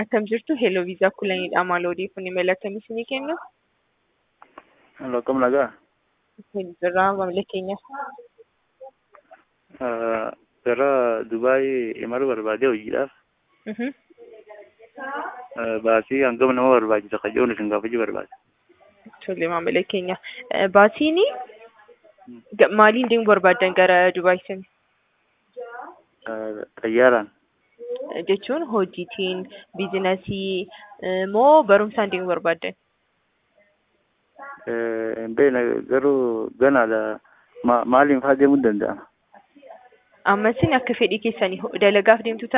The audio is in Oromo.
Akkam jirtu Hello Visa kulanidha maal odeeffannoo mail akkamii isinii kennu? Akkam nagaa. Jirraa maamila keenya. Gara Dubaay imaluu barbaadee hojiidhaaf. Baasii hangam nama barbaachisa qajeelun isin gaafachuu barbaade. Tole maamila keenya. Baasiin maaliin deemuu barbaaddan gara Dubaay sani? Xayyaaraan. Jechuun hojiitiin, biizinasii moo barumsaan deemuu barbaaddan? Garuu ganaadha. Maaliin fa'aa deemuu danda'ama? Ammasin akka fedhii keessanii dalagaaf deemtu